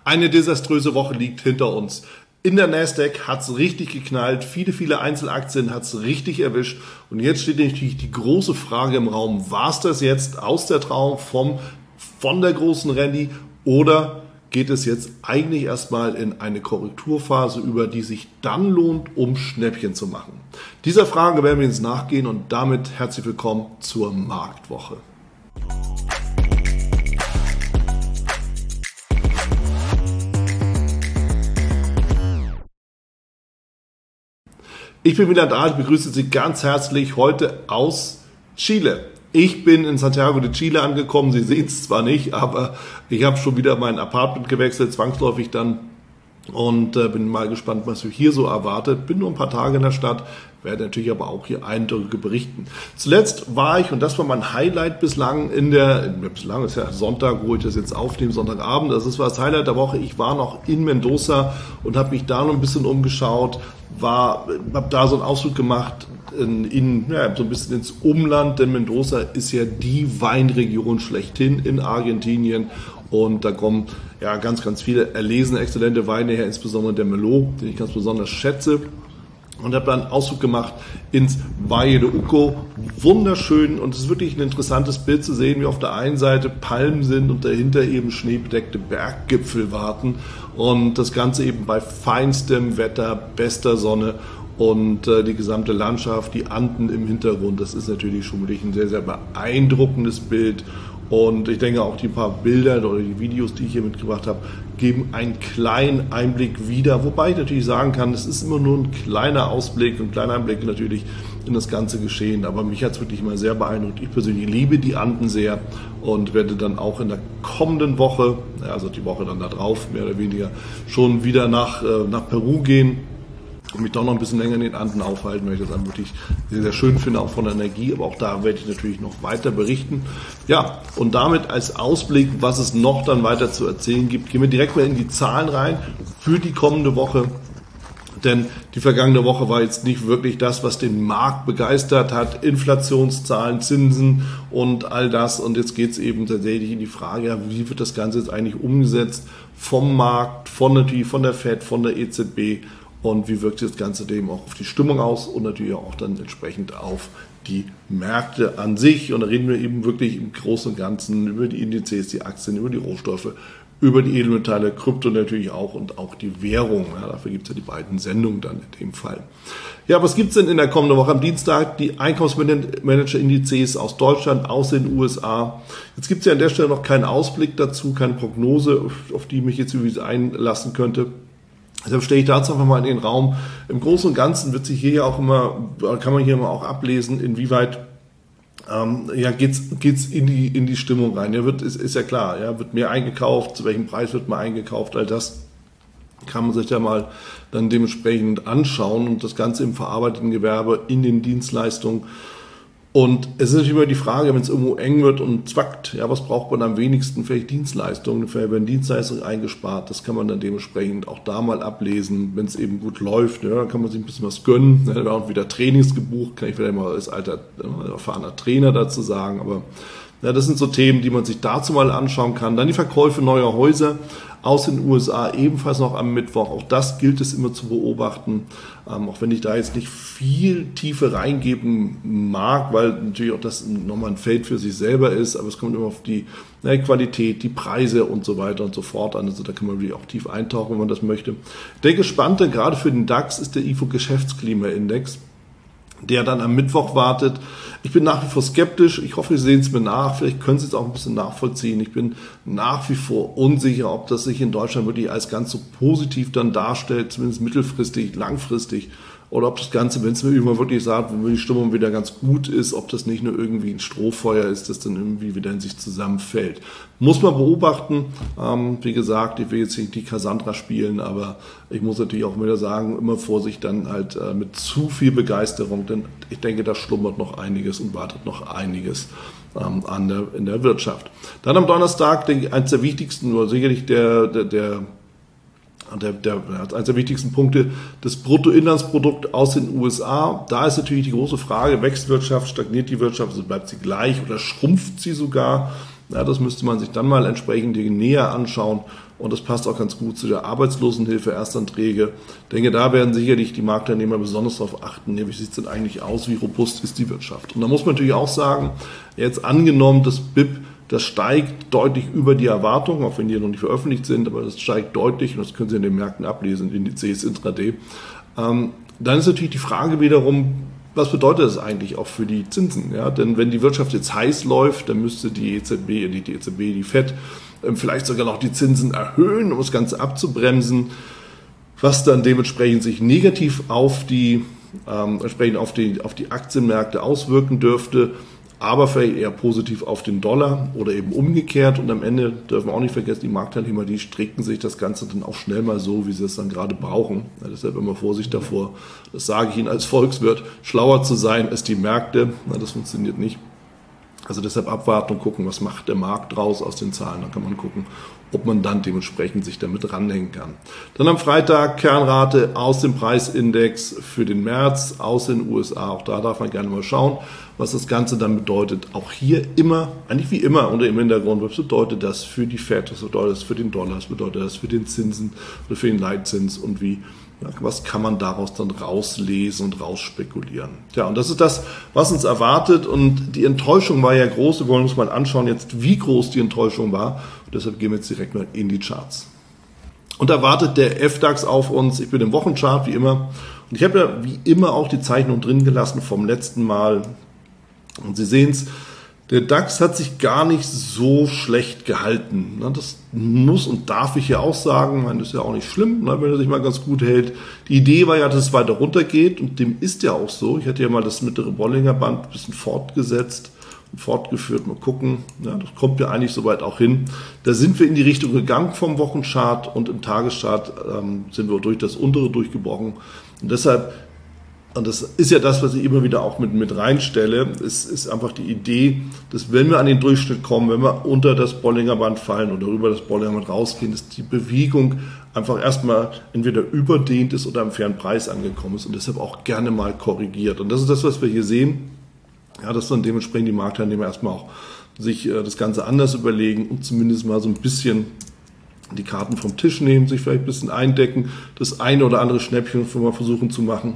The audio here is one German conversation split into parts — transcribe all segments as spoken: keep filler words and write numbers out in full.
Eine desaströse Woche liegt hinter uns. In der Nasdaq hat es richtig geknallt, viele, viele Einzelaktien hat es richtig erwischt. Und jetzt steht natürlich die große Frage im Raum, war es das jetzt aus der Trauung vom, von der großen Rallye oder geht es jetzt eigentlich erstmal in eine Korrekturphase über, die sich dann lohnt, um Schnäppchen zu machen? Dieser Frage werden wir jetzt nachgehen und damit herzlich willkommen zur Marktwoche. Ich bin Wieland Ahl, ich begrüße Sie ganz herzlich heute aus Chile. Ich bin in Santiago de Chile angekommen, Sie sehen es zwar nicht, aber ich habe schon wieder mein Apartment gewechselt, zwangsläufig dann, und äh, bin mal gespannt, was mich hier so erwartet. Bin nur ein paar Tage in der Stadt, werde natürlich aber auch hier Eindrücke berichten. Zuletzt war ich, und das war mein Highlight bislang, in der, bislang ist ja Sonntag, wo ich das jetzt aufnehme, Sonntagabend, das ist das Highlight der Woche. Ich war noch in Mendoza und habe mich da noch ein bisschen umgeschaut, war, habe da so einen Ausflug gemacht in, in ja, so ein bisschen ins Umland, denn Mendoza ist ja die Weinregion schlechthin in Argentinien. Und da kommen ja ganz, ganz viele erlesene, exzellente Weine her, insbesondere der Merlot, den ich ganz besonders schätze. Und habe dann einen Ausflug gemacht ins Valle de Uco. Wunderschön, und es ist wirklich ein interessantes Bild zu sehen, wie auf der einen Seite Palmen sind und dahinter eben schneebedeckte Berggipfel warten. Und das Ganze eben bei feinstem Wetter, bester Sonne. Und äh, die gesamte Landschaft, die Anden im Hintergrund, das ist natürlich schon wirklich ein sehr, sehr beeindruckendes Bild. Und ich denke auch die paar Bilder oder die Videos, die ich hier mitgebracht habe, geben einen kleinen Einblick wieder. Wobei ich natürlich sagen kann, es ist immer nur ein kleiner Ausblick, ein kleiner Einblick natürlich in das ganze Geschehen. Aber mich hat es wirklich immer sehr beeindruckt. Ich persönlich liebe die Anden sehr und werde dann auch in der kommenden Woche, also die Woche dann da drauf, mehr oder weniger, schon wieder nach, nach Peru gehen. Und mich doch noch ein bisschen länger in den Anden aufhalten, weil ich das dann wirklich sehr, sehr schön finde, auch von der Energie. Aber auch da werde ich natürlich noch weiter berichten. Ja, und damit als Ausblick, was es noch dann weiter zu erzählen gibt, gehen wir direkt mal in die Zahlen rein für die kommende Woche. Denn die vergangene Woche war jetzt nicht wirklich das, was den Markt begeistert hat. Inflationszahlen, Zinsen und all das. Und jetzt geht es eben tatsächlich in die Frage, ja, wie wird das Ganze jetzt eigentlich umgesetzt vom Markt, von natürlich von der Fed, von der E Z B. Und wie wirkt das Ganze dem auch auf die Stimmung aus und natürlich auch dann entsprechend auf die Märkte an sich. Und da reden wir eben wirklich im Großen und Ganzen über die Indizes, die Aktien, über die Rohstoffe, über die Edelmetalle, Krypto natürlich auch und auch die Währung. Ja, dafür gibt es ja die beiden Sendungen dann in dem Fall. Ja, was gibt es denn in der kommenden Woche? Am Dienstag die Einkaufsmanager-Indizes aus Deutschland, aus den U S A. Jetzt gibt es ja an der Stelle noch keinen Ausblick dazu, keine Prognose, auf die ich mich jetzt übrigens einlassen könnte. Deshalb stelle ich dazu einfach mal in den Raum. Im Großen und Ganzen wird sich hier ja auch immer, kann man hier immer auch ablesen, inwieweit ähm, ja, geht's geht's in die in die Stimmung rein. Ja, wird ist, ist ja klar, ja, wird mehr eingekauft, zu welchem Preis wird man eingekauft, all das kann man sich ja mal dann dementsprechend anschauen und das Ganze im verarbeiteten Gewerbe, in den Dienstleistungen. Und es ist natürlich immer die Frage, wenn es irgendwo eng wird und zwackt, ja, was braucht man am wenigsten? Vielleicht Dienstleistungen, vielleicht werden Dienstleistungen eingespart, das kann man dann dementsprechend auch da mal ablesen, wenn es eben gut läuft, ja, dann kann man sich ein bisschen was gönnen, ja, da werden auch wieder Trainings gebucht, kann ich vielleicht mal als alter, erfahrener Trainer dazu sagen, aber ja, das sind so Themen, die man sich dazu mal anschauen kann. Dann die Verkäufe neuer Häuser aus den U S A, ebenfalls noch am Mittwoch. Auch das gilt es immer zu beobachten, ähm, auch wenn ich da jetzt nicht viel Tiefe reingeben mag, weil natürlich auch das nochmal ein Feld für sich selber ist, aber es kommt immer auf die na, Qualität, die Preise und so weiter und so fort an. Also da kann man wirklich auch tief eintauchen, wenn man das möchte. Der Gespannte, gerade für den DAX, ist der I F O-Geschäftsklimaindex, der dann am Mittwoch wartet. Ich bin nach wie vor skeptisch. Ich hoffe, Sie sehen es mir nach. Vielleicht können Sie es auch ein bisschen nachvollziehen. Ich bin nach wie vor unsicher, ob das sich in Deutschland wirklich als ganz so positiv dann darstellt, zumindest mittelfristig, langfristig. Oder ob das Ganze, wenn es mir irgendwann wirklich sagt, wenn die Stimmung wieder ganz gut ist, ob das nicht nur irgendwie ein Strohfeuer ist, das dann irgendwie wieder in sich zusammenfällt. Muss man beobachten. Ähm, wie gesagt, ich will jetzt nicht die Cassandra spielen, aber ich muss natürlich auch wieder sagen, immer Vorsicht dann halt äh, mit zu viel Begeisterung, denn ich denke, da schlummert noch einiges und wartet noch einiges ähm, an der, in der Wirtschaft. Dann am Donnerstag, denke ich, eines der wichtigsten, oder sicherlich der, der, der Der, der, eines der wichtigsten Punkte, das Bruttoinlandsprodukt aus den U S A. Da ist natürlich die große Frage, wächst Wirtschaft, stagniert die Wirtschaft, also bleibt sie gleich oder schrumpft sie sogar? Ja, das müsste man sich dann mal entsprechend näher anschauen. Und das passt auch ganz gut zu der Arbeitslosenhilfe, Erstanträge. Ich denke, da werden sicherlich die Marktteilnehmer besonders darauf achten, wie sieht es denn eigentlich aus, wie robust ist die Wirtschaft. Und da muss man natürlich auch sagen, jetzt angenommen, das B I P, das steigt deutlich über die Erwartungen, auch wenn die noch nicht veröffentlicht sind, aber das steigt deutlich und das können Sie in den Märkten ablesen, Indizes, Intraday. Ähm, dann ist natürlich die Frage wiederum, was bedeutet das eigentlich auch für die Zinsen? Ja? Denn wenn die Wirtschaft jetzt heiß läuft, dann müsste die E Z B, die, die E Z B, die Fed vielleicht sogar noch die Zinsen erhöhen, um das Ganze abzubremsen, was dann dementsprechend sich negativ auf die, ähm, entsprechend auf die, auf die Aktienmärkte auswirken dürfte, aber vielleicht eher positiv auf den Dollar oder eben umgekehrt. Und am Ende dürfen wir auch nicht vergessen, die Marktteilnehmer, die stricken sich das Ganze dann auch schnell mal so, wie sie es dann gerade brauchen. Ja, deshalb immer Vorsicht davor, das sage ich Ihnen als Volkswirt, schlauer zu sein als die Märkte. Na, das funktioniert nicht. Also deshalb abwarten und gucken, was macht der Markt draus aus den Zahlen. Dann kann man gucken, ob man dann dementsprechend sich damit ranhängen kann. Dann am Freitag Kernrate aus dem Preisindex für den März aus den U S A. Auch da darf man gerne mal schauen, was das Ganze dann bedeutet. Auch hier immer, eigentlich wie immer unter dem Hintergrund, was bedeutet das für die Fed, was bedeutet das für den Dollar, was bedeutet das für den Zinsen oder für den Leitzins und wie, ja, was kann man daraus dann rauslesen und rausspekulieren. Ja, und das ist das, was uns erwartet, und die Enttäuschung war ja groß. Wir wollen uns mal anschauen jetzt, wie groß die Enttäuschung war, und deshalb gehen wir jetzt direkt mal in die Charts. Und da wartet der F DAX auf uns. Ich bin im Wochenchart wie immer und ich habe ja wie immer auch die Zeichnung drin gelassen vom letzten Mal, und Sie sehen es, der DAX hat sich gar nicht so schlecht gehalten. Das muss und darf ich ja auch sagen. Ich meine, das ist ja auch nicht schlimm, wenn er sich mal ganz gut hält. Die Idee war ja, dass es weiter runtergeht, und dem ist ja auch so. Ich hatte ja mal das mittlere Bollinger Band ein bisschen fortgesetzt und fortgeführt. Mal gucken, ja, das kommt ja eigentlich soweit auch hin. Da sind wir in die Richtung gegangen vom Wochenchart, und im Tageschart ähm, sind wir durch das untere durchgebrochen. Und deshalb, und das ist ja das, was ich immer wieder auch mit, mit reinstelle, ist, ist einfach die Idee, dass wenn wir an den Durchschnitt kommen, wenn wir unter das Bollinger Band fallen oder über das Bollinger Band rausgehen, dass die Bewegung einfach erstmal entweder überdehnt ist oder am fairen Preis angekommen ist und deshalb auch gerne mal korrigiert. Und das ist das, was wir hier sehen, ja, dass dann dementsprechend die Marktteilnehmer erstmal auch sich äh, das Ganze anders überlegen und zumindest mal so ein bisschen die Karten vom Tisch nehmen, sich vielleicht ein bisschen eindecken, das eine oder andere Schnäppchen mal versuchen zu machen.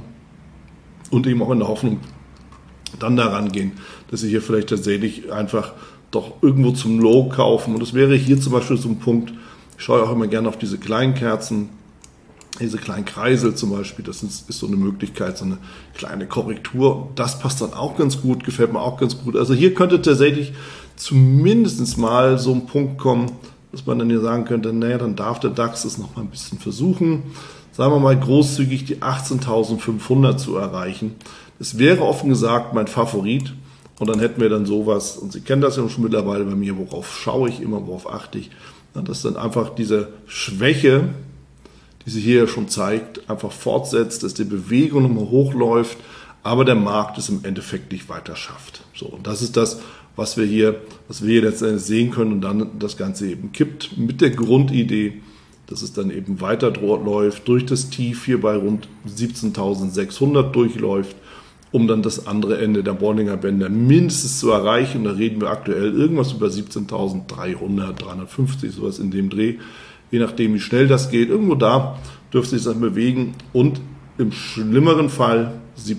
Und eben auch in der Hoffnung dann daran gehen, dass Sie hier vielleicht tatsächlich einfach doch irgendwo zum Low kaufen. Und das wäre hier zum Beispiel so ein Punkt, ich schaue auch immer gerne auf diese kleinen Kerzen, diese kleinen Kreisel zum Beispiel, das ist, ist so eine Möglichkeit, so eine kleine Korrektur. Das passt dann auch ganz gut, gefällt mir auch ganz gut. Also hier könnte tatsächlich zumindest mal so ein Punkt kommen, dass man dann hier sagen könnte, naja, dann darf der DAX es noch mal ein bisschen versuchen, sagen wir mal großzügig die achtzehntausendfünfhundert zu erreichen. Das wäre offen gesagt mein Favorit, und dann hätten wir dann sowas, und Sie kennen das ja schon mittlerweile bei mir, worauf schaue ich immer, worauf achte ich, dass dann einfach diese Schwäche, die sich hier ja schon zeigt, einfach fortsetzt, dass die Bewegung nochmal hochläuft, aber der Markt es im Endeffekt nicht weiter schafft. So, und das ist das, was wir hier, was wir jetzt sehen können, und dann das Ganze eben kippt mit der Grundidee, dass es dann eben weiter läuft, durch das Tief hier bei rund siebzehntausendsechshundert durchläuft, um dann das andere Ende der Bollinger Bänder mindestens zu erreichen. Und da reden wir aktuell irgendwas über siebzehntausenddreihundert, dreihundertfünfzig, sowas in dem Dreh. Je nachdem, wie schnell das geht, irgendwo da dürfte sich das bewegen. Und im schlimmeren Fall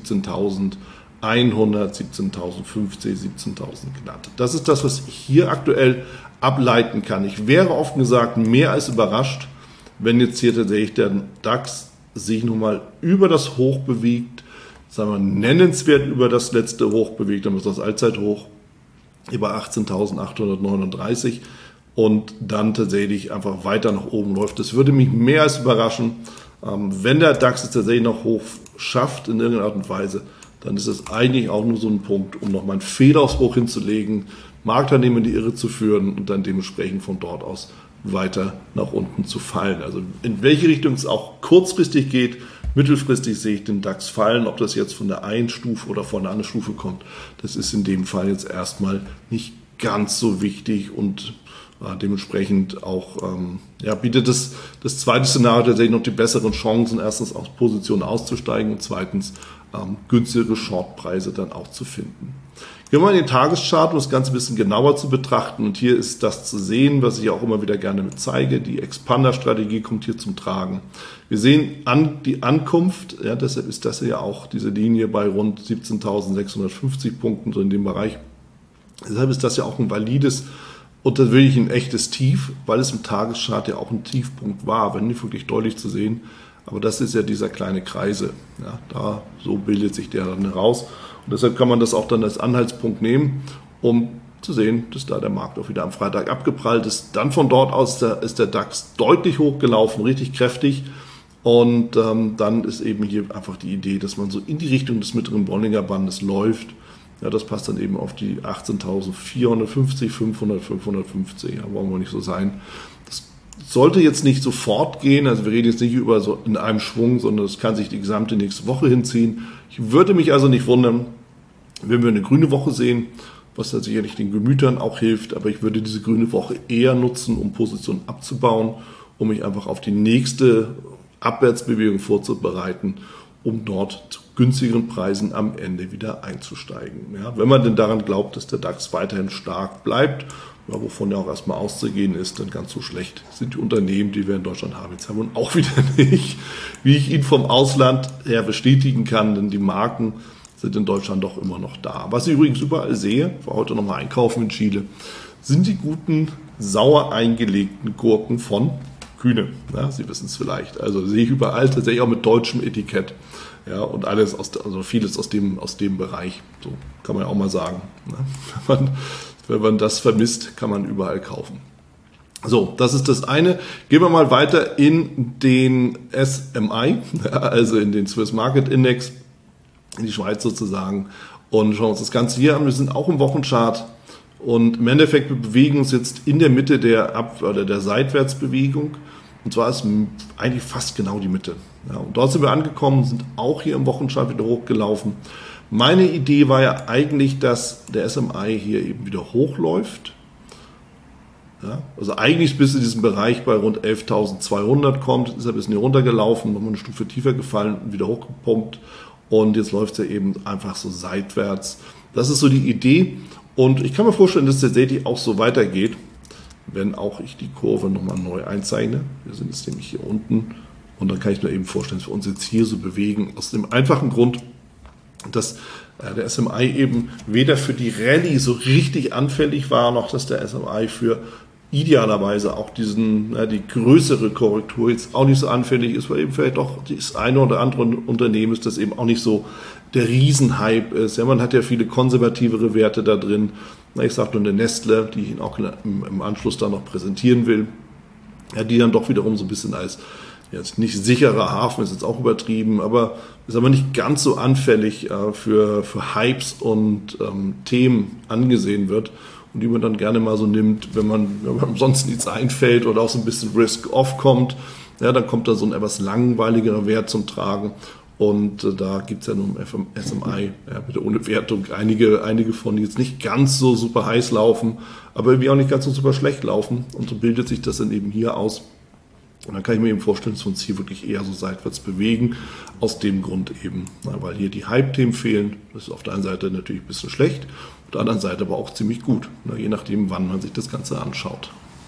siebzehntausendeinhundert, siebzehntausendfünfzig, siebzehntausend knapp. Das ist das, was ich hier aktuell ableiten kann. Ich wäre offen gesagt mehr als überrascht, wenn jetzt hier tatsächlich der DAX sich nochmal über das Hoch bewegt, sagen wir nennenswert über das letzte Hoch bewegt, dann ist das Allzeithoch über achtzehntausendachthundertneununddreißig und dann tatsächlich einfach weiter nach oben läuft. Das würde mich mehr als überraschen. Wenn der DAX es tatsächlich noch hoch schafft in irgendeiner Art und Weise, dann ist es eigentlich auch nur so ein Punkt, um nochmal einen Fehlausbruch hinzulegen, Marktteilnehmer in die Irre zu führen und dann dementsprechend von dort aus weiter nach unten zu fallen. Also in welche Richtung es auch kurzfristig geht, mittelfristig sehe ich den DAX fallen. Ob das jetzt von der einen Stufe oder von einer anderen Stufe kommt, das ist in dem Fall jetzt erstmal nicht ganz so wichtig, und äh, dementsprechend auch ähm, ja, bietet das, das zweite Szenario tatsächlich noch die besseren Chancen, erstens aus Positionen auszusteigen und zweitens ähm, günstigere Shortpreise dann auch zu finden. Gehen wir mal in den Tageschart, um das Ganze ein bisschen genauer zu betrachten. Und hier ist das zu sehen, was ich auch immer wieder gerne mit zeige. Die Expander-Strategie kommt hier zum Tragen. Wir sehen an, die Ankunft, ja, deshalb ist das ja auch diese Linie bei rund siebzehntausendsechshundertfünfzig Punkten, so in dem Bereich. Deshalb ist das ja auch ein valides und dann wirklich ein echtes Tief, weil es im Tageschart ja auch ein Tiefpunkt war, wenn nicht wirklich deutlich zu sehen. Aber das ist ja dieser kleine Kreise. Ja, da, so bildet sich der dann heraus. Und deshalb kann man das auch dann als Anhaltspunkt nehmen, um zu sehen, dass da der Markt auch wieder am Freitag abgeprallt ist. Dann von dort aus der, ist der DAX deutlich hochgelaufen, richtig kräftig. Und ähm, dann ist eben hier einfach die Idee, dass man so in die Richtung des mittleren Bollinger Bandes läuft. Ja, das passt dann eben auf die achtzehntausendvierhundertfünfzig, fünfhundert, fünfhundertfünfzig. Ja, wollen wir nicht so sein. Das sollte jetzt nicht sofort gehen. Also wir reden jetzt nicht über so in einem Schwung, sondern es kann sich die gesamte nächste Woche hinziehen. Ich würde mich also nicht wundern, wenn wir eine grüne Woche sehen, was da sicherlich den Gemütern auch hilft. Aber ich würde diese grüne Woche eher nutzen, um Positionen abzubauen, um mich einfach auf die nächste Abwärtsbewegung vorzubereiten, um dort zu günstigeren Preisen am Ende wieder einzusteigen. Ja, wenn man denn daran glaubt, dass der DAX weiterhin stark bleibt, ja, wovon ja auch erstmal auszugehen ist, dann ganz so schlecht sind die Unternehmen, die wir in Deutschland haben, jetzt haben und auch wieder nicht, wie ich Ihnen vom Ausland her bestätigen kann, denn die Marken sind in Deutschland doch immer noch da. Was ich übrigens überall sehe, ich war heute nochmal einkaufen in Chile, sind die guten, sauer eingelegten Gurken von Kühne. Ja, Sie wissen es vielleicht. Also sehe ich überall, tatsächlich auch mit deutschem Etikett. Ja, und alles aus, also vieles aus dem, aus dem Bereich. So kann man ja auch mal sagen. Ne? Wenn man, wenn man das vermisst, kann man überall kaufen. So, das ist das eine. Gehen wir mal weiter in den S M I, also in den Swiss Market Index, in die Schweiz sozusagen. Und schauen uns das Ganze hier an. Wir sind auch im Wochenchart. Und im Endeffekt wir bewegen uns jetzt in der Mitte der Ab- oder der Seitwärtsbewegung. Und zwar ist eigentlich fast genau die Mitte. Ja, und dort sind wir angekommen, sind auch hier im Wochenchart wieder hochgelaufen. Meine Idee war ja eigentlich, dass der S M I hier eben wieder hochläuft. Ja, also eigentlich bis in diesen Bereich bei rund elftausendzweihundert kommt, ist er ein bisschen hier runtergelaufen, nochmal eine Stufe tiefer gefallen und wieder hochgepumpt. Und jetzt läuft er eben einfach so seitwärts. Das ist so die Idee. Und ich kann mir vorstellen, dass der tatsächlich auch so weitergeht, wenn auch ich die Kurve nochmal neu einzeichne. Wir sind jetzt nämlich hier unten und dann kann ich mir eben vorstellen, dass wir uns jetzt hier so bewegen. Aus dem einfachen Grund, dass äh, der S M I eben weder für die Rallye so richtig anfällig war, noch dass der S M I für idealerweise auch diesen, äh, die größere Korrektur jetzt auch nicht so anfällig ist, weil eben vielleicht auch das eine oder andere Unternehmen ist, das eben auch nicht so der Riesenhype ist. Ja, man hat ja viele konservativere Werte da drin. Ich sage nur eine Nestle, die ich Ihnen auch im Anschluss da noch präsentieren will, ja, die dann doch wiederum so ein bisschen als jetzt nicht sicherer Hafen, ist jetzt auch übertrieben, aber ist aber nicht ganz so anfällig äh, für, für Hypes und ähm, Themen angesehen wird und die man dann gerne mal so nimmt, wenn man, wenn man sonst nichts einfällt oder auch so ein bisschen Risk-Off kommt, ja, dann kommt da so ein etwas langweiligerer Wert zum Tragen. Und äh, da gibt es ja nun im S M I, ja, bitte ohne Wertung, einige, einige von, die jetzt nicht ganz so super heiß laufen, aber irgendwie auch nicht ganz so super schlecht laufen. Und so bildet sich das dann eben hier aus. Und dann kann ich mir eben vorstellen, dass wir uns hier wirklich eher so seitwärts bewegen. Aus dem Grund eben, na, weil hier die Hype-Themen fehlen. Das ist auf der einen Seite natürlich ein bisschen schlecht, auf der anderen Seite aber auch ziemlich gut, na, je nachdem, wann man sich das Ganze anschaut.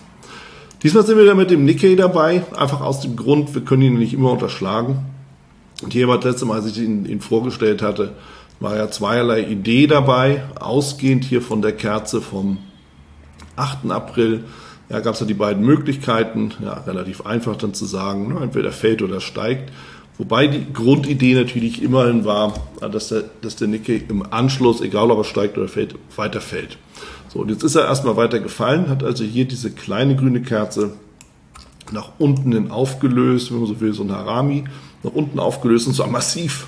Diesmal sind wir da mit dem Nikkei dabei, einfach aus dem Grund, wir können ihn nicht immer unterschlagen. Und hier war das letzte Mal, als ich ihn, ihn vorgestellt hatte, war ja zweierlei Idee dabei, ausgehend hier von der Kerze vom achten April. Ja, gab es ja die beiden Möglichkeiten, ja, relativ einfach dann zu sagen, na, entweder fällt oder steigt. Wobei die Grundidee natürlich immerhin war, dass der, dass der Nikkei im Anschluss, egal ob er steigt oder fällt, weiter fällt. So, und jetzt ist er erstmal weiter gefallen, hat also hier diese kleine grüne Kerze nach unten hin aufgelöst, wenn man so will, so ein Harami, nach unten aufgelöst und zwar massiv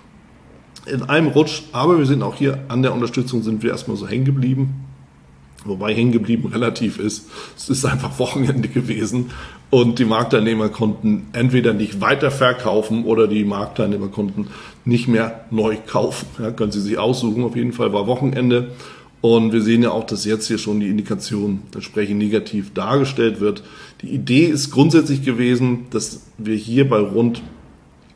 in einem Rutsch. Aber wir sind auch hier an der Unterstützung, sind wir erstmal so hängen geblieben. Wobei hängen geblieben relativ ist. Es ist einfach Wochenende gewesen und die Marktteilnehmer konnten entweder nicht weiter verkaufen oder die Marktteilnehmer konnten nicht mehr neu kaufen. Ja, können Sie sich aussuchen. Auf jeden Fall war Wochenende. Und wir sehen ja auch, dass jetzt hier schon die Indikation entsprechend negativ dargestellt wird. Die Idee ist grundsätzlich gewesen, dass wir hier bei rund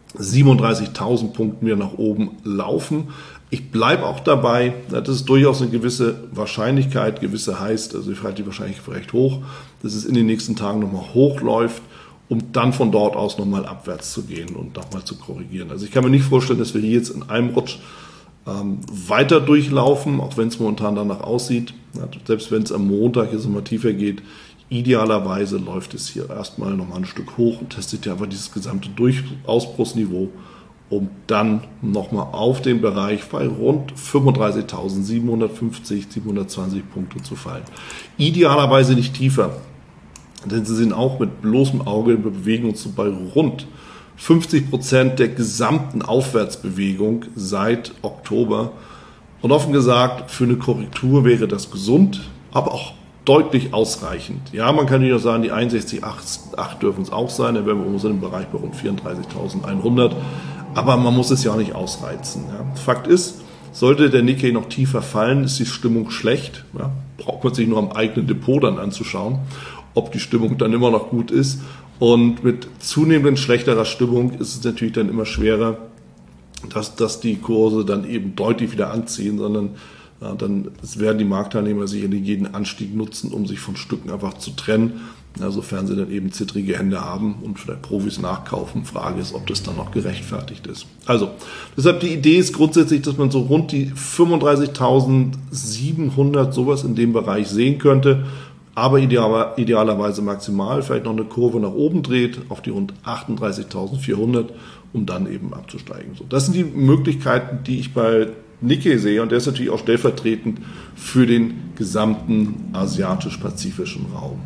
siebenunddreißigtausend Punkten wieder nach oben laufen. Ich bleibe auch dabei, das ist durchaus eine gewisse Wahrscheinlichkeit, gewisse heißt, also ich halte die Wahrscheinlichkeit recht hoch, dass es in den nächsten Tagen nochmal hochläuft, um dann von dort aus nochmal abwärts zu gehen und nochmal zu korrigieren. Also ich kann mir nicht vorstellen, dass wir hier jetzt in einem Rutsch ähm, weiter durchlaufen, auch wenn es momentan danach aussieht. Ja, selbst wenn es am Montag jetzt nochmal tiefer geht, idealerweise läuft es hier erstmal nochmal ein Stück hoch und testet ja einfach dieses gesamte Durchausbruchsniveau, um dann nochmal auf den Bereich bei rund fünfunddreißigtausendsiebenhundertfünfzig, siebenhundertzwanzig Punkte zu fallen. Idealerweise nicht tiefer, denn sie sind auch mit bloßem Auge, wir bewegen uns so bei rund fünfzig Prozent der gesamten Aufwärtsbewegung seit Oktober. Und offen gesagt, für eine Korrektur wäre das gesund, aber auch deutlich ausreichend. Ja, man kann nicht nur sagen, die einundsechzig Komma acht dürfen es auch sein, dann wären wir in dem Bereich bei rund vierunddreißigtausendeinhundert. Aber man muss es ja auch nicht ausreizen. Ja. Fakt ist, sollte der Nikkei noch tiefer fallen, ist die Stimmung schlecht. Ja. Braucht man sich nur am eigenen Depot dann anzuschauen, ob die Stimmung dann immer noch gut ist. Und mit zunehmend schlechterer Stimmung ist es natürlich dann immer schwerer, dass, dass die Kurse dann eben deutlich wieder anziehen, sondern ja, dann werden die Marktteilnehmer sicherlich jeden Anstieg nutzen, um sich von Stücken einfach zu trennen, ja, sofern sie dann eben zittrige Hände haben und vielleicht Profis nachkaufen. Frage ist, ob das dann noch gerechtfertigt ist. Also, deshalb die Idee ist grundsätzlich, dass man so rund die fünfunddreißigtausendsiebenhundert sowas in dem Bereich sehen könnte, aber ideal, idealerweise maximal, vielleicht noch eine Kurve nach oben dreht auf die rund achtunddreißigtausendvierhundert, um dann eben abzusteigen. So, das sind die Möglichkeiten, die ich bei Nikkei sehe, und der ist natürlich auch stellvertretend für den gesamten asiatisch-pazifischen Raum.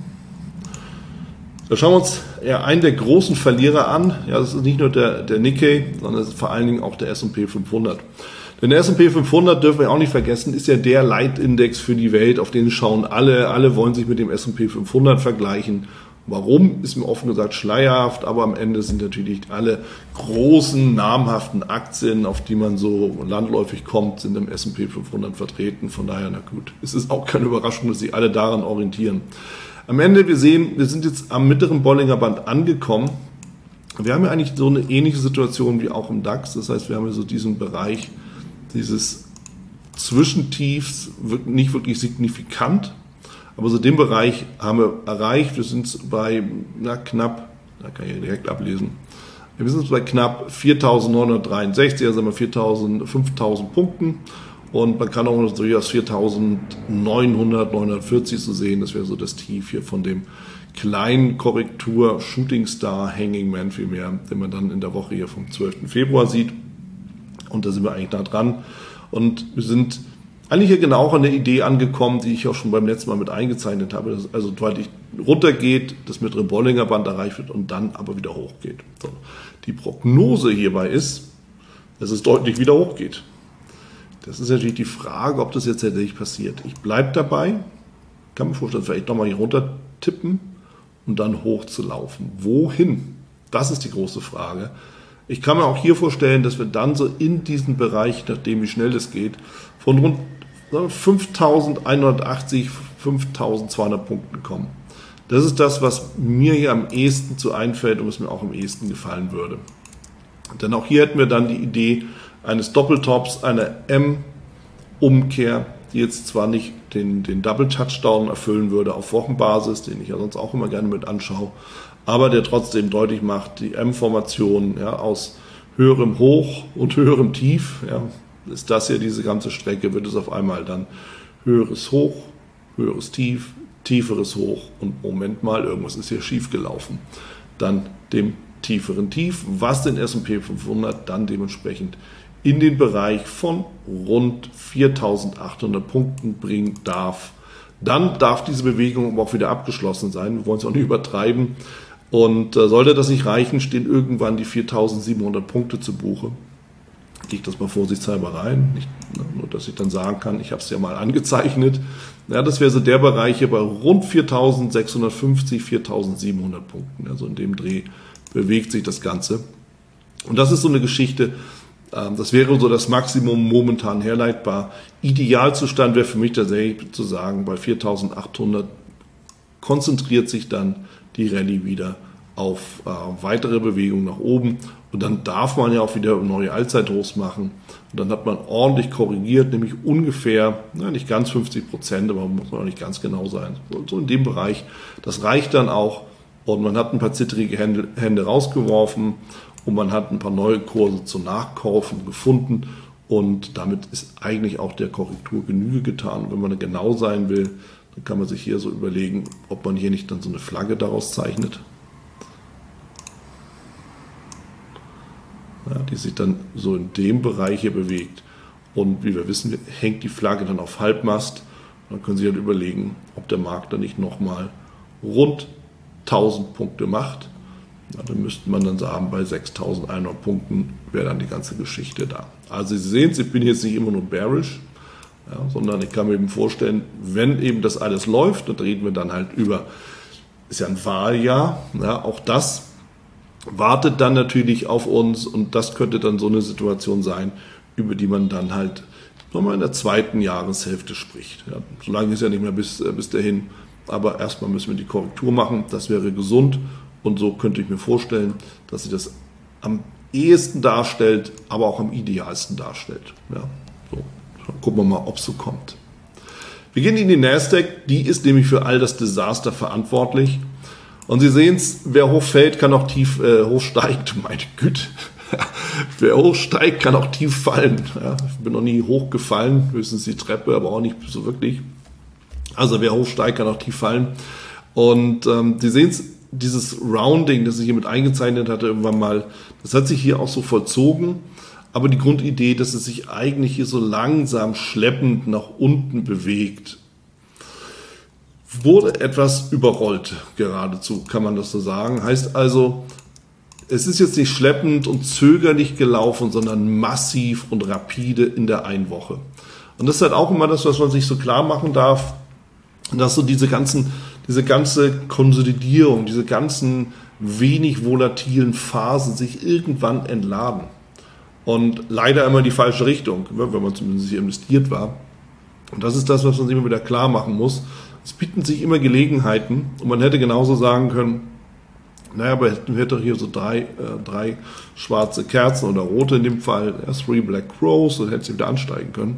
Da schauen wir uns eher einen der großen Verlierer an. Ja, das ist nicht nur der, der Nikkei, sondern es ist vor allen Dingen auch der S und P fünfhundert. Denn der S und P fünfhundert, dürfen wir auch nicht vergessen, ist ja der Leitindex für die Welt, auf den schauen alle. Alle wollen sich mit dem S und P fünfhundert vergleichen. Warum, ist mir offen gesagt schleierhaft, aber am Ende sind natürlich alle großen, namhaften Aktien, auf die man so landläufig kommt, sind im S und P fünfhundert vertreten. Von daher, na gut, es ist auch keine Überraschung, dass sich alle daran orientieren. Am Ende, wir sehen, wir sind jetzt am mittleren Bollinger Band angekommen. Wir haben ja eigentlich so eine ähnliche Situation wie auch im DAX. Das heißt, wir haben ja so diesen Bereich, dieses Zwischentiefs, nicht wirklich signifikant. Aber so den Bereich haben wir erreicht. Wir sind bei na, knapp, da kann ich direkt ablesen, wir sind bei knapp viertausendneunhundertdreiundsechzig, also haben wir viertausend, fünftausend Punkten. Und man kann auch noch durchaus viertausendneunhundert, neunhundertvierzig so sehen. Das wäre so das Tief hier von dem kleinen Korrektur Shooting Star Hanging Man vielmehr, den man dann in der Woche hier vom zwölften Februar sieht. Und da sind wir eigentlich nah dran. Und wir sind eigentlich hier genau auch an der Idee angekommen, die ich auch schon beim letzten Mal mit eingezeichnet habe, dass also deutlich runtergeht, das mittlere Bollinger Band erreicht wird und dann aber wieder hochgeht. So. Die Prognose hierbei ist, dass es deutlich wieder hochgeht. Das ist natürlich die Frage, ob das jetzt tatsächlich passiert. Ich bleibe dabei, kann mir vorstellen, vielleicht nochmal hier runter tippen und dann hoch zu laufen. Wohin? Das ist die große Frage. Ich kann mir auch hier vorstellen, dass wir dann so in diesen Bereich, nachdem wie schnell es geht, von rund fünftausendeinhundertachtzig, fünftausendzweihundert Punkten kommen. Das ist das, was mir hier am ehesten zu einfällt und was mir auch am ehesten gefallen würde. Denn auch hier hätten wir dann die Idee eines Doppeltops, einer M-Umkehr, die jetzt zwar nicht den, den Double-Touchdown erfüllen würde auf Wochenbasis, den ich ja sonst auch immer gerne mit anschaue, aber der trotzdem deutlich macht, die M-Formation ja, aus höherem Hoch und höherem Tief, ja, ist das ja diese ganze Strecke, wird es auf einmal dann höheres Hoch, höheres Tief, tieferes Hoch und Moment mal, irgendwas ist hier schief gelaufen. Dann dem tieferen Tief, was den S und P fünfhundert dann dementsprechend in den Bereich von rund viertausendachthundert Punkten bringen darf. Dann darf diese Bewegung aber auch wieder abgeschlossen sein. Wir wollen es auch nicht übertreiben. Und äh, sollte das nicht reichen, stehen irgendwann die viertausendsiebenhundert Punkte zu Buche. Gehe ich das mal vorsichtshalber rein. Nicht, nur, dass ich dann sagen kann, ich habe es ja mal angezeichnet. Ja, das wäre so der Bereich hier bei rund viertausendsechshundertfünfzig, viertausendsiebenhundert Punkten. Also in dem Dreh bewegt sich das Ganze. Und das ist so eine Geschichte, das wäre so das Maximum momentan herleitbar. Idealzustand wäre für mich tatsächlich zu sagen, bei viertausendachthundert konzentriert sich dann die Rallye wieder auf äh, weitere Bewegungen nach oben. Und dann darf man ja auch wieder neue Allzeithochs machen. Und dann hat man ordentlich korrigiert, nämlich ungefähr, na, nicht ganz fünfzig Prozent, aber muss man auch nicht ganz genau sein. So in dem Bereich. Das reicht dann auch. Und man hat ein paar zittrige Hände, Hände rausgeworfen und man hat ein paar neue Kurse zum Nachkaufen gefunden. Und damit ist eigentlich auch der Korrektur Genüge getan. Wenn man genau sein will, dann kann man sich hier so überlegen, ob man hier nicht dann so eine Flagge daraus zeichnet. Ja, die sich dann so in dem Bereich hier bewegt. Und wie wir wissen, hängt die Flagge dann auf Halbmast. Dann können Sie halt überlegen, ob der Markt dann nicht nochmal rund tausend Punkte macht. Ja, dann müsste man dann sagen, bei sechstausendeinhundert Punkten wäre dann die ganze Geschichte da. Also Sie sehen, ich bin jetzt nicht immer nur bearish, ja, sondern ich kann mir eben vorstellen, wenn eben das alles läuft, dann reden wir dann halt über, ist ja ein Wahljahr, ja, auch das wartet dann natürlich auf uns und das könnte dann so eine Situation sein, über die man dann halt nochmal in der zweiten Jahreshälfte spricht. Ja, so lange ist ja nicht mehr bis, bis dahin, aber erstmal müssen wir die Korrektur machen, das wäre gesund und so könnte ich mir vorstellen, dass sich das am ehesten darstellt, aber auch am idealsten darstellt. Ja, so. Dann gucken wir mal, ob es so kommt. Wir gehen in die Nasdaq, die ist nämlich für all das Desaster verantwortlich. Und Sie sehen es, wer hoch fällt, kann auch tief äh, hoch steigt. Meine Güte, wer hoch steigt, kann auch tief fallen. Ja, ich bin noch nie hoch gefallen, höchstens die Treppe, aber auch nicht so wirklich. Also wer hoch steigt, kann auch tief fallen. Und ähm, Sie sehen es, dieses Rounding, das ich hier mit eingezeichnet hatte irgendwann mal, das hat sich hier auch so vollzogen. Aber die Grundidee, dass es sich eigentlich hier so langsam schleppend nach unten bewegt, wurde etwas überrollt, geradezu, kann man das so sagen. Heißt also, es ist jetzt nicht schleppend und zögerlich gelaufen, sondern massiv und rapide in der Einwoche. Und das ist halt auch immer das, was man sich so klar machen darf, dass so diese ganzen, diese ganze Konsolidierung, diese ganzen wenig volatilen Phasen sich irgendwann entladen. Und leider immer in die falsche Richtung, wenn man zumindest hier investiert war. Und das ist das, was man sich immer wieder klar machen muss. Es bieten sich immer Gelegenheiten und man hätte genauso sagen können, naja, aber wir hätten hier so drei, äh, drei schwarze Kerzen oder rote in dem Fall, ja, three black crows, und hätte sie wieder ansteigen können.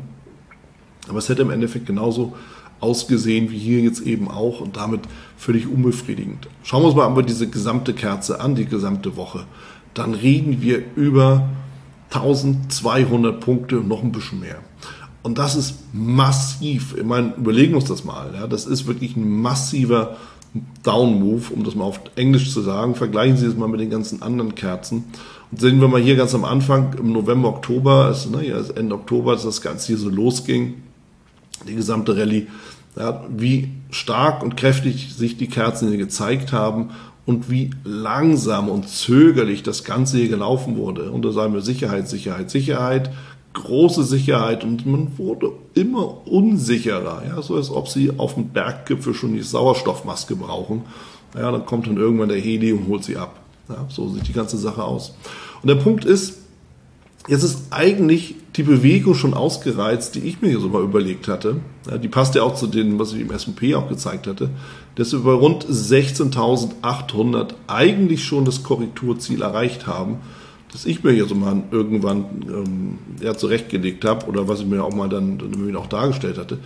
Aber es hätte im Endeffekt genauso ausgesehen wie hier jetzt eben auch und damit völlig unbefriedigend. Schauen wir uns mal aber diese gesamte Kerze an, die gesamte Woche. Dann reden wir über eintausendzweihundert Punkte und noch ein bisschen mehr. Und das ist massiv. Ich meine, überlegen wir uns das mal. Ja, das ist wirklich ein massiver Down-Move, um das mal auf Englisch zu sagen. Vergleichen Sie das mal mit den ganzen anderen Kerzen. Und sehen wir mal hier ganz am Anfang, im November, Oktober, also, ne, ja, Ende Oktober, als das Ganze hier so losging, die gesamte Rallye, ja, wie stark und kräftig sich die Kerzen hier gezeigt haben und wie langsam und zögerlich das Ganze hier gelaufen wurde. Und da sagen wir Sicherheit, Sicherheit, Sicherheit, große Sicherheit und man wurde immer unsicherer, ja, so als ob sie auf dem Berggipfel schon die Sauerstoffmaske brauchen. Ja, dann kommt dann irgendwann der Heli und holt sie ab. Ja, so sieht die ganze Sache aus. Und der Punkt ist, jetzt ist eigentlich die Bewegung schon ausgereizt, die ich mir hier so mal überlegt hatte. Ja, die passt ja auch zu dem, was ich im S und P auch gezeigt hatte, dass wir bei rund sechzehntausendachthundert eigentlich schon das Korrekturziel erreicht haben, das ich mir hier so mal irgendwann ähm, ja, zurechtgelegt habe oder was ich mir auch mal dann, dann auch dargestellt hatte.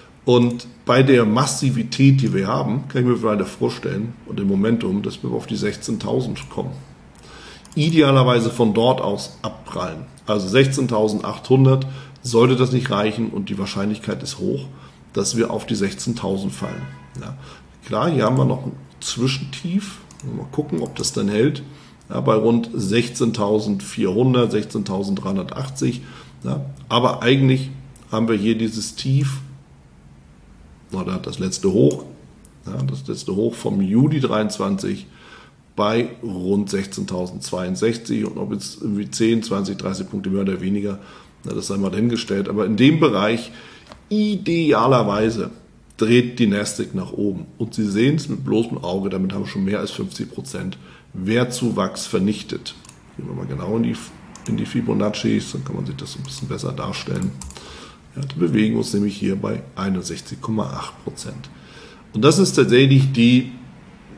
Und bei der Massivität, die wir haben, kann ich mir weiter vorstellen und im Momentum, dass wir auf die sechzehntausend kommen. Idealerweise von dort aus abprallen. Also sechzehntausendachthundert sollte das nicht reichen und die Wahrscheinlichkeit ist hoch, dass wir auf die sechzehntausend fallen. Ja. Klar, hier haben wir noch ein Zwischentief. Mal gucken, ob das dann hält. Ja, bei rund sechzehntausendvierhundert, sechzehntausenddreihundertachtzig. Ja, aber eigentlich haben wir hier dieses Tief, oder das letzte Hoch, ja, das letzte Hoch vom Juli dreiundzwanzig bei rund sechzehntausendzweiundsechzig und ob jetzt irgendwie zehn, zwanzig, dreißig Punkte mehr oder weniger, na, das sei mal dahingestellt. Aber in dem Bereich idealerweise dreht die Nasdaq nach oben. Und Sie sehen es mit bloßem Auge, damit haben wir schon mehr als fünfzig Prozent Wertzuwachs vernichtet. Gehen wir mal genau in die, in die Fibonaccis, dann kann man sich das so ein bisschen besser darstellen. Ja, da bewegen wir uns nämlich hier bei einundsechzig Komma acht Prozent. Und das ist tatsächlich die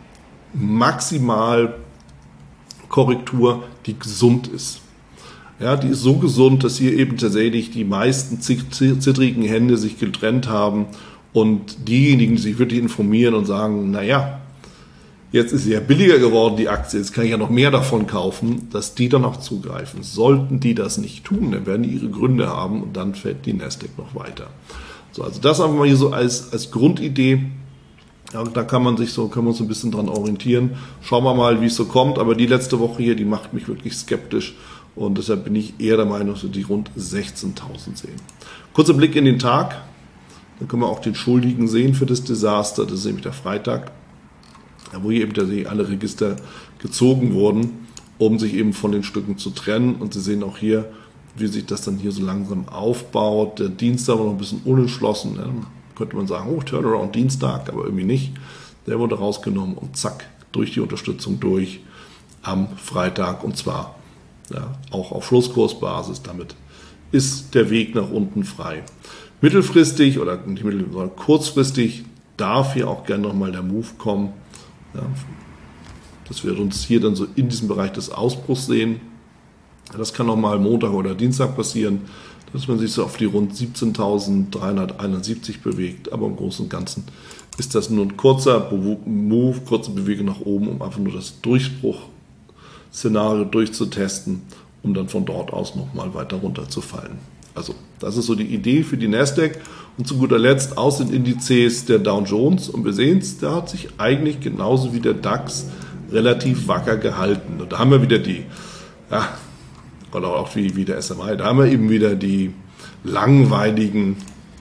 Maximalkorrektur, die gesund ist. Ja, die ist so gesund, dass hier eben tatsächlich die meisten zittrigen Hände sich getrennt haben und diejenigen, die sich wirklich informieren und sagen, naja, jetzt ist sie ja billiger geworden, die Aktie, jetzt kann ich ja noch mehr davon kaufen, dass die dann auch zugreifen. Sollten die das nicht tun, dann werden die ihre Gründe haben und dann fällt die Nasdaq noch weiter. So, also das einfach mal hier so als, als Grundidee. Ja, da kann man sich so, können wir uns ein bisschen dran orientieren. Schauen wir mal, wie es so kommt. Aber die letzte Woche hier, die macht mich wirklich skeptisch. Und deshalb bin ich eher der Meinung, dass wir die rund sechzehntausend sehen. Kurzer Blick in den Tag. Dann können wir auch den Schuldigen sehen für das Desaster. Das ist nämlich der Freitag, wo hier eben tatsächlich alle Register gezogen wurden, um sich eben von den Stücken zu trennen. Und Sie sehen auch hier, wie sich das dann hier so langsam aufbaut. Der Dienstag war noch ein bisschen unentschlossen. Ja, könnte man sagen, oh, Turnaround Dienstag, aber irgendwie nicht. Der wurde rausgenommen und zack, durch die Unterstützung durch am Freitag und zwar ja, auch auf Schlusskursbasis. Damit ist der Weg nach unten frei. Mittelfristig oder nicht mittel, sondern kurzfristig darf hier auch gerne nochmal der Move kommen. Ja, dass wir uns hier dann so in diesem Bereich des Ausbruchs sehen. Das kann nochmal Montag oder Dienstag passieren, dass man sich so auf die rund siebzehntausenddreihunderteinundsiebzig bewegt. Aber im Großen und Ganzen ist das nur ein kurzer Move, kurze Bewegung nach oben, um einfach nur das Durchbruchszenario durchzutesten, um dann von dort aus nochmal weiter runterzufallen. Also das ist so die Idee für die Nasdaq. Und zu guter Letzt aus den Indizes der Dow Jones. Und wir sehen es, der hat sich eigentlich genauso wie der DAX relativ wacker gehalten. Und da haben wir wieder die, ja, oder auch wie, wie der S M I, da haben wir eben wieder die langweiligen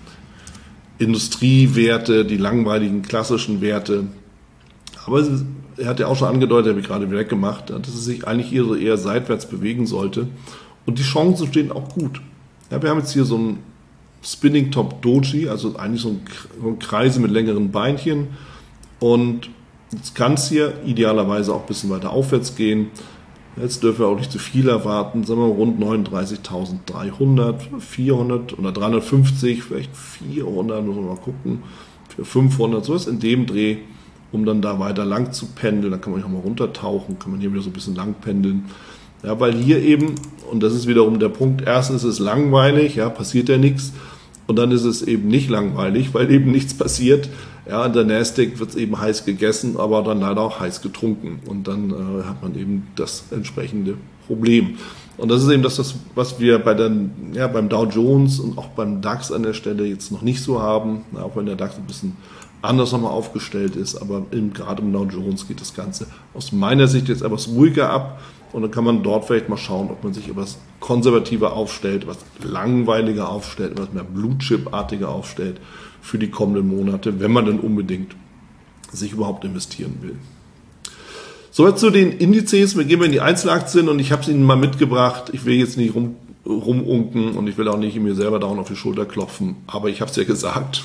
Industriewerte, die langweiligen klassischen Werte. Aber er hat ja auch schon angedeutet, habe ich gerade wieder weggemacht, dass es sich eigentlich eher, eher seitwärts bewegen sollte. Und die Chancen stehen auch gut. Ja, wir haben jetzt hier so ein Spinning Top Doji, also eigentlich so ein, so ein Kreise mit längeren Beinchen. Und jetzt kann es hier idealerweise auch ein bisschen weiter aufwärts gehen. Jetzt dürfen wir auch nicht zu viel erwarten, sagen wir rund neununddreißigtausenddreihundert, vierhundert oder dreihundertfünfzig, vielleicht vierhundert, muss man mal gucken, für fünfhundert, so ist in dem Dreh, um dann da weiter lang zu pendeln. Dann kann man hier mal runtertauchen, kann man hier wieder so ein bisschen lang pendeln. Ja, weil hier eben, und das ist wiederum der Punkt, erstens ist es langweilig, ja, passiert ja nichts. Und dann ist es eben nicht langweilig, weil eben nichts passiert. Ja, in der Nasdaq wird es eben heiß gegessen, aber dann leider auch heiß getrunken. Und dann äh, hat man eben das entsprechende Problem. Und das ist eben das, das was wir bei den, ja, beim Dow Jones und auch beim DAX an der Stelle jetzt noch nicht so haben. Ja, auch wenn der DAX ein bisschen anders nochmal aufgestellt ist. Aber im, gerade im Dow Jones geht das Ganze aus meiner Sicht jetzt etwas ruhiger ab. Und dann kann man dort vielleicht mal schauen, ob man sich etwas konservativer aufstellt, etwas langweiliger aufstellt, etwas mehr Blue-Chip-artiger aufstellt für die kommenden Monate, wenn man dann unbedingt sich überhaupt investieren will. Soweit zu den Indizes. Wir gehen in die Einzelaktien und ich habe es Ihnen mal mitgebracht. Ich will jetzt nicht rum, rumunken und ich will auch nicht mir selber dauernd auf die Schulter klopfen, aber ich habe es ja gesagt.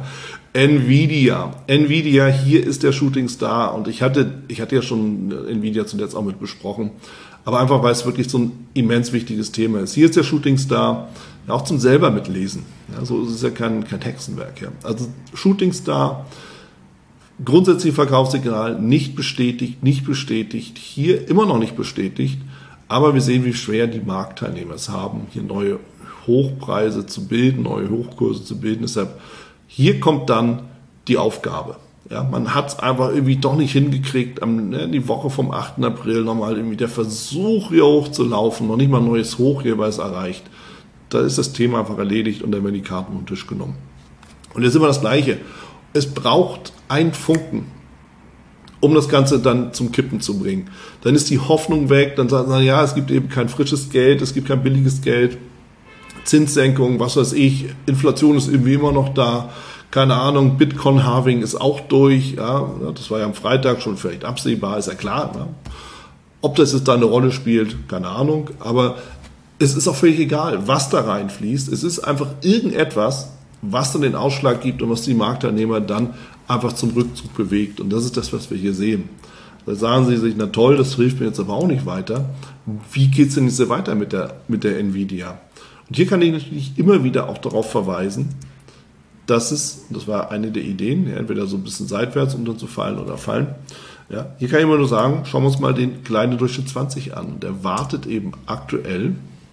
Nvidia. Nvidia, hier ist der Shooting Star und ich hatte, ich hatte ja schon Nvidia zuletzt auch mit besprochen, aber einfach, weil es wirklich so ein immens wichtiges Thema ist. Hier ist der Shooting Star, ja, auch zum selber mitlesen. Ja, so ist es ja kein, kein Hexenwerk. Ja. Also Shooting Star, grundsätzlich Verkaufssignal, nicht bestätigt, nicht bestätigt, hier immer noch nicht bestätigt, aber wir sehen, wie schwer die Marktteilnehmer es haben, hier neue Hochpreise zu bilden, neue Hochkurse zu bilden. Deshalb hier kommt dann die Aufgabe. Ja, man hat es einfach irgendwie doch nicht hingekriegt, am, ne, die Woche vom achten April nochmal irgendwie der Versuch hier hochzulaufen, noch nicht mal ein neues Hoch jeweils erreicht. Da ist das Thema einfach erledigt und dann werden die Karten unter den Tisch genommen. Und jetzt immer das Gleiche. Es braucht einen Funken, um das Ganze dann zum Kippen zu bringen. Dann ist die Hoffnung weg, dann sagen sie, ja, es gibt eben kein frisches Geld, es gibt kein billiges Geld, Zinssenkung, was weiß ich, Inflation ist irgendwie immer noch da, keine Ahnung, Bitcoin-Halving ist auch durch, ja, das war ja am Freitag schon vielleicht absehbar, ist ja klar. Ja. Ob das jetzt da eine Rolle spielt, keine Ahnung, aber es ist auch völlig egal, was da reinfließt. Es ist einfach irgendetwas, was dann den Ausschlag gibt und was die Marktteilnehmer dann einfach zum Rückzug bewegt. Und das ist das, was wir hier sehen. Da sagen sie sich, na toll, das hilft mir jetzt aber auch nicht weiter. Wie geht es denn jetzt weiter mit der, mit der Nvidia? Und hier kann ich natürlich immer wieder auch darauf verweisen, dass es, das war eine der Ideen, entweder so ein bisschen seitwärts, um dann zu fallen oder fallen, Ja, hier kann ich immer nur sagen, schauen wir uns mal den kleinen Durchschnitt zwanzig an. Der wartet eben aktuell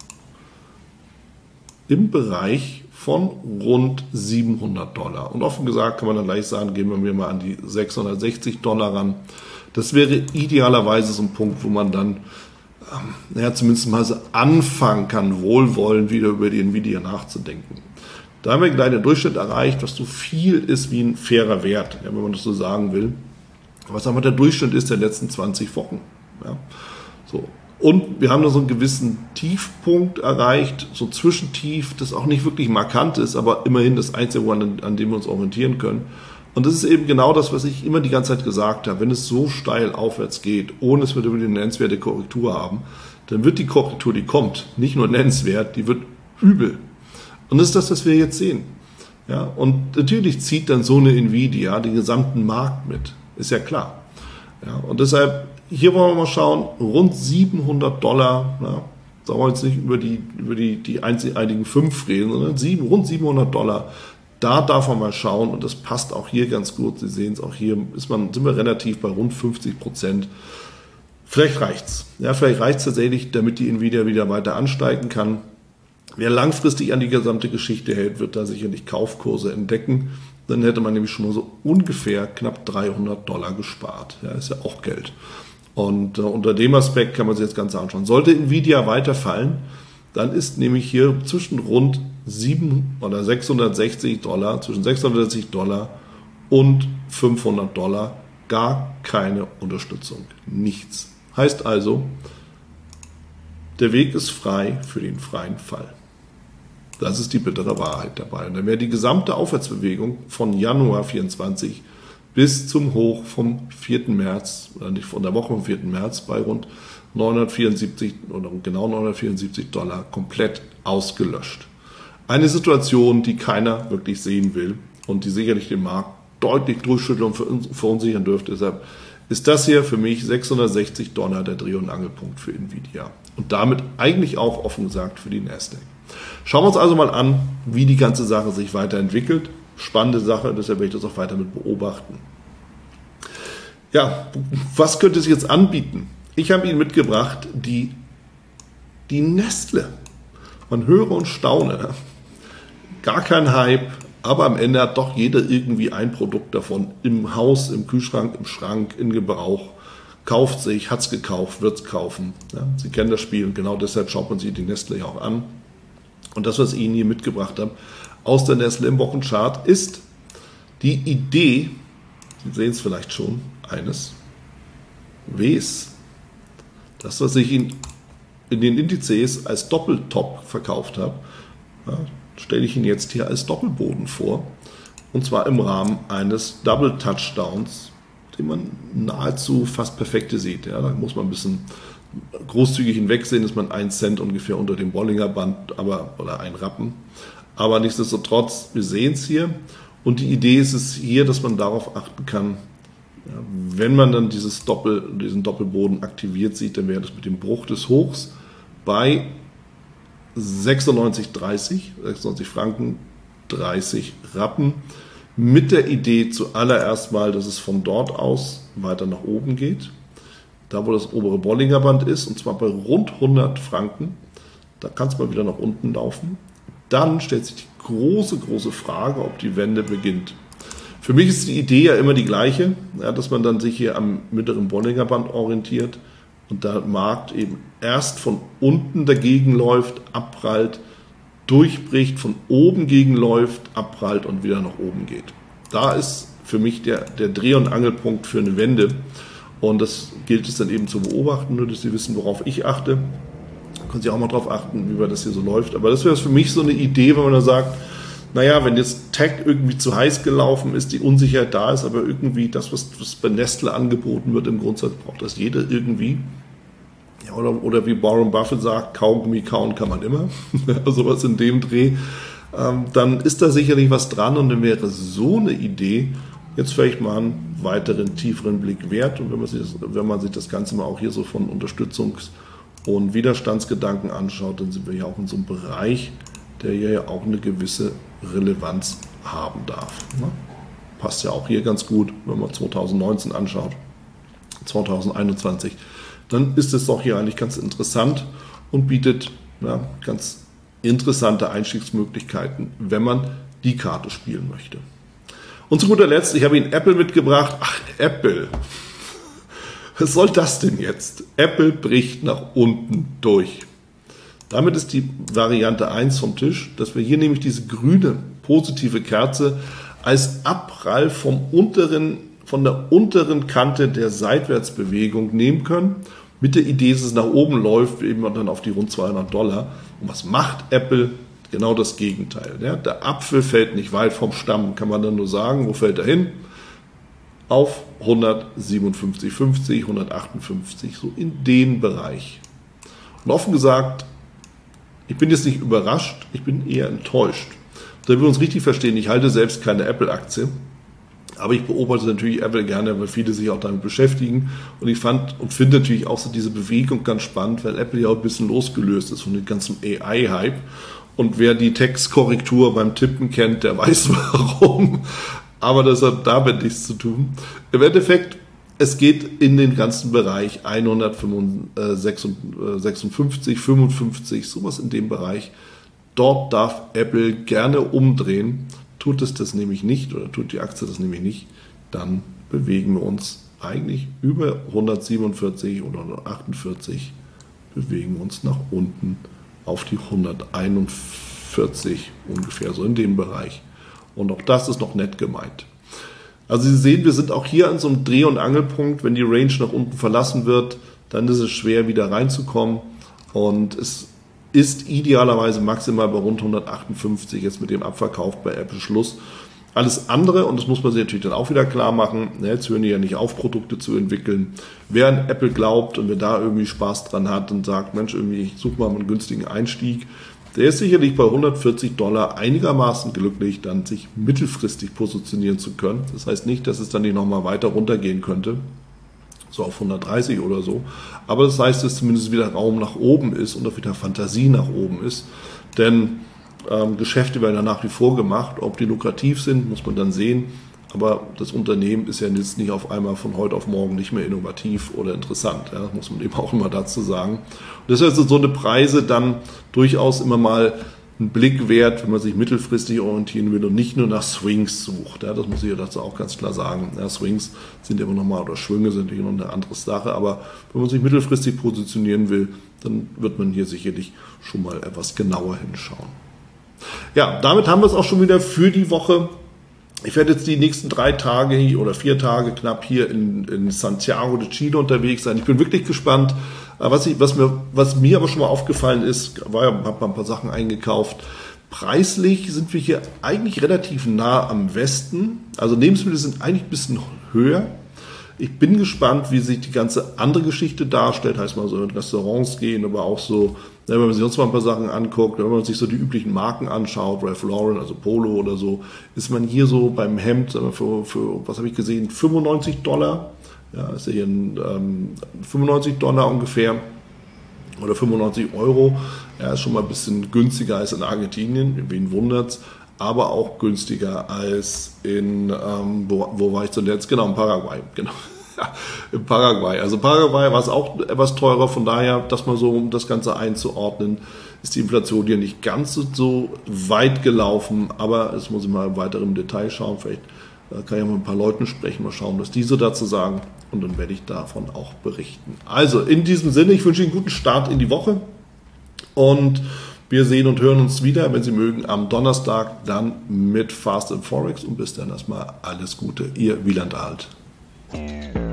im Bereich von rund siebenhundert Dollar. Und offen gesagt kann man dann gleich sagen, gehen wir mir mal an die sechshundertsechzig Dollar ran. Das wäre idealerweise so ein Punkt, wo man dann ähm, ja, zumindest mal so anfangen kann, wohlwollend wieder über die Nvidia nachzudenken. Da haben wir einen kleinen Durchschnitt erreicht, was so viel ist wie ein fairer Wert, ja, wenn man das so sagen will. Was aber der Durchschnitt ist der letzten zwanzig Wochen. Ja. So. Und wir haben da so einen gewissen Tiefpunkt erreicht, so ein Zwischentief, das auch nicht wirklich markant ist, aber immerhin das Einzige, an, an dem wir uns orientieren können. Und das ist eben genau das, was ich immer die ganze Zeit gesagt habe. Wenn es so steil aufwärts geht, ohne dass wir eine nennenswerte Korrektur haben, dann wird die Korrektur, die kommt, nicht nur nennenswert, die wird übel. Und das ist das, was wir jetzt sehen. Ja, und natürlich zieht dann so eine Nvidia den gesamten Markt mit. Ist ja klar. Ja, und deshalb, hier wollen wir mal schauen, rund siebenhundert Dollar, ja, da wollen wir jetzt nicht über die, über die, die einigen fünf reden, sondern sieben, rund siebenhundert Dollar. Da darf man mal schauen und das passt auch hier ganz gut. Sie sehen es, auch hier ist man, sind wir relativ bei rund fünfzig Prozent. Vielleicht reicht's. Ja, vielleicht reicht's tatsächlich, damit die Nvidia wieder weiter ansteigen kann. Wer langfristig an die gesamte Geschichte hält, wird da sicherlich Kaufkurse entdecken. Dann hätte man nämlich schon mal so ungefähr knapp dreihundert Dollar gespart. Ja, ist ja auch Geld. Und äh, unter dem Aspekt kann man sich das Ganze anschauen. Sollte Nvidia weiterfallen, dann ist nämlich hier zwischen rund sieben oder sechshundertsechzig Dollar, zwischen sechshundertsechzig Dollar und fünfhundert Dollar gar keine Unterstützung. Nichts. Heißt also, der Weg ist frei für den freien Fall. Das ist die bittere Wahrheit dabei. Und dann wäre die gesamte Aufwärtsbewegung von Januar vierundzwanzig bis zum Hoch vom vierten März, oder nicht von der Woche vom vierten März, bei rund neunhundertvierundsiebzig oder genau neunhundertvierundsiebzig Dollar komplett ausgelöscht. Eine Situation, die keiner wirklich sehen will und die sicherlich den Markt deutlich durchschütteln und verunsichern dürfte. Deshalb ist das hier für mich sechshundertsechzig Dollar der Dreh- und Angelpunkt für Nvidia. Und damit eigentlich auch offen gesagt für die Nasdaq. Schauen wir uns also mal an, wie die ganze Sache sich weiterentwickelt. Spannende Sache, deshalb werde ich das auch weiter mit beobachten. Ja, was könnte es jetzt anbieten? Ich habe Ihnen mitgebracht die, die Nestle. Man höre und staune. Gar kein Hype, aber am Ende hat doch jeder irgendwie ein Produkt davon im Haus, im Kühlschrank, im Schrank, in Gebrauch. Kauft sich, hat es gekauft, wird es kaufen. Ja, Sie kennen das Spiel und genau deshalb schaut man sich die Nestle ja auch an. Und das, was ich Ihnen hier mitgebracht habe aus der Nestle im Wochenchart, ist die Idee, Sie sehen es vielleicht schon, eines Ws. Das, was ich Ihnen in den Indizes als Doppeltop verkauft habe, ja, stelle ich Ihnen jetzt hier als Doppelboden vor. Und zwar im Rahmen eines Double Touchdowns, den man nahezu fast perfekte sieht. Ja, da muss man ein bisschen großzügig hinwegsehen, ist man ein Cent ungefähr unter dem Bollinger Band, aber, oder ein Rappen. Aber nichtsdestotrotz, wir sehen es hier. Und die Idee ist es hier, dass man darauf achten kann, ja, wenn man dann dieses Doppel, diesen Doppelboden aktiviert sieht, dann wäre das mit dem Bruch des Hochs bei sechsundneunzig dreißig, sechsundneunzig Franken, dreißig Rappen. Mit der Idee zuallererst mal, dass es von dort aus weiter nach oben geht. Da, wo das obere Bollinger Band ist, und zwar bei rund hundert Franken. Da kann es mal wieder nach unten laufen. Dann stellt sich die große, große Frage, ob die Wende beginnt. Für mich ist die Idee ja immer die gleiche, ja, dass man dann sich hier am mittleren Bollinger Band orientiert und der Markt eben erst von unten dagegen läuft, abprallt, durchbricht, von oben gegenläuft, abprallt und wieder nach oben geht. Da ist für mich der, der Dreh- und Angelpunkt für eine Wende. Und das gilt es dann eben zu beobachten, nur dass Sie wissen, worauf ich achte. Da können Sie auch mal drauf achten, wie weit das hier so läuft. Aber das wäre für mich so eine Idee, wenn man da sagt, naja, wenn jetzt Tech irgendwie zu heiß gelaufen ist, die Unsicherheit da ist, aber irgendwie das, was, was bei Nestle angeboten wird, im Grundsatz braucht das jeder irgendwie. Ja, oder, oder wie Warren Buffett sagt, Kaugummi kauen kann man immer. Sowas in dem Dreh. Ähm, dann ist da sicherlich was dran und dann wäre so eine Idee jetzt vielleicht mal einen weiteren, tieferen Blick wert. Und wenn man sich das, wenn man sich das Ganze mal auch hier so von Unterstützungs- und Widerstandsgedanken anschaut, dann sind wir ja auch in so einem Bereich, der ja auch eine gewisse Relevanz haben darf. Ne? Passt ja auch hier ganz gut, wenn man zwanzig neunzehn anschaut. zweitausendeinundzwanzig, dann ist es doch hier eigentlich ganz interessant und bietet ja, ganz interessante Einstiegsmöglichkeiten, wenn man die Karte spielen möchte. Und zu guter Letzt, ich habe Ihnen Apple mitgebracht. Ach, Apple. Was soll das denn jetzt? Apple bricht nach unten durch. Damit ist die Variante eins vom Tisch, dass wir hier nämlich diese grüne positive Kerze als Abprall vom unteren, von der unteren Kante der Seitwärtsbewegung nehmen können. Mit der Idee, dass es nach oben läuft, eben dann auf die rund zweihundert Dollar. Und was macht Apple? Genau das Gegenteil. Ja, der Apfel fällt nicht weit vom Stamm, kann man dann nur sagen. Wo fällt er hin? Auf hundertsiebenundfünfzig Komma fünfzig, hundertachtundfünfzig, so in den Bereich. Und offen gesagt, ich bin jetzt nicht überrascht, ich bin eher enttäuscht. Damit wir uns richtig verstehen, ich halte selbst keine Apple-Aktie, aber ich beobachte natürlich Apple gerne, weil viele sich auch damit beschäftigen. Und ich fand und finde natürlich auch so diese Bewegung ganz spannend, weil Apple ja auch ein bisschen losgelöst ist von dem ganzen A I-Hype. Und wer die Textkorrektur beim Tippen kennt, der weiß warum. Aber das hat damit nichts zu tun. Im Endeffekt, es geht in den ganzen Bereich hundertsechsundfünfzig, fünfundfünfzig, sowas in dem Bereich. Dort darf Apple gerne umdrehen. Tut es das nämlich nicht oder tut die Aktie das nämlich nicht, dann bewegen wir uns eigentlich über hundertsiebenundvierzig oder hundertachtundvierzig, bewegen wir uns nach unten auf die hunderteinundvierzig ungefähr, so in dem Bereich. Und auch das ist noch nett gemeint. Also Sie sehen, wir sind auch hier an so einem Dreh- und Angelpunkt. Wenn die Range nach unten verlassen wird, dann ist es schwer, wieder reinzukommen. Und es ist idealerweise maximal bei rund hundertachtundfünfzig, jetzt mit dem Abverkauf bei Apple Schluss. Alles andere, und das muss man sich natürlich dann auch wieder klar machen, jetzt hören die ja nicht auf, Produkte zu entwickeln. Wer an Apple glaubt und wer da irgendwie Spaß dran hat und sagt, Mensch, irgendwie, ich suche mal einen günstigen Einstieg, der ist sicherlich bei hundertvierzig Dollar einigermaßen glücklich, dann sich mittelfristig positionieren zu können. Das heißt nicht, dass es dann nicht nochmal weiter runtergehen könnte, so auf hundertdreißig oder so. Aber das heißt, dass zumindest wieder Raum nach oben ist und auch wieder Fantasie nach oben ist. Denn ähm, Geschäfte werden ja nach wie vor gemacht. Ob die lukrativ sind, muss man dann sehen. Aber das Unternehmen ist ja jetzt nicht auf einmal von heute auf morgen nicht mehr innovativ oder interessant. Ja, das muss man eben auch immer dazu sagen. Und deshalb sind so eine Preise dann durchaus immer mal ein Blick wert, wenn man sich mittelfristig orientieren will und nicht nur nach Swings sucht. Ja, das muss ich ja dazu auch ganz klar sagen. Ja, Swings sind immer noch mal, oder Schwünge sind natürlich noch eine andere Sache, aber wenn man sich mittelfristig positionieren will, dann wird man hier sicherlich schon mal etwas genauer hinschauen. Ja, damit haben wir es auch schon wieder für die Woche. Ich werde jetzt die nächsten drei Tage oder vier Tage knapp hier in, in Santiago de Chile unterwegs sein. Ich bin wirklich gespannt. Was, ich, was, mir, was mir aber schon mal aufgefallen ist, war ja, habe mal ein paar Sachen eingekauft. Preislich sind wir hier eigentlich relativ nah am Westen. Also Lebensmittel sind eigentlich ein bisschen höher. Ich bin gespannt, wie sich die ganze andere Geschichte darstellt. Heißt mal so in Restaurants gehen, aber auch so, wenn man sich sonst mal ein paar Sachen anguckt, wenn man sich so die üblichen Marken anschaut, Ralph Lauren, also Polo oder so, ist man hier so beim Hemd für, für was habe ich gesehen, fünfundneunzig Dollar. Ja, ist ja hier ein, ähm, fünfundneunzig Dollar ungefähr oder fünfundneunzig Euro. Ja, ist schon mal ein bisschen günstiger als in Argentinien, wen wundert's, aber auch günstiger als in, ähm, wo, wo war ich zuletzt? Genau, in Paraguay, genau. Ja, in Paraguay. Also Paraguay war es auch etwas teurer, von daher, dass man so, um das Ganze einzuordnen, ist die Inflation hier nicht ganz so, so weit gelaufen, aber es muss ich mal weiter im Detail schauen, vielleicht äh, kann ich ja mit ein paar Leuten sprechen, mal schauen, was die so dazu sagen und dann werde ich davon auch berichten. Also in diesem Sinne, ich wünsche Ihnen einen guten Start in die Woche und wir sehen und hören uns wieder, wenn Sie mögen, am Donnerstag dann mit Fast and Forex und bis dann erstmal alles Gute. Ihr Wieland Alt.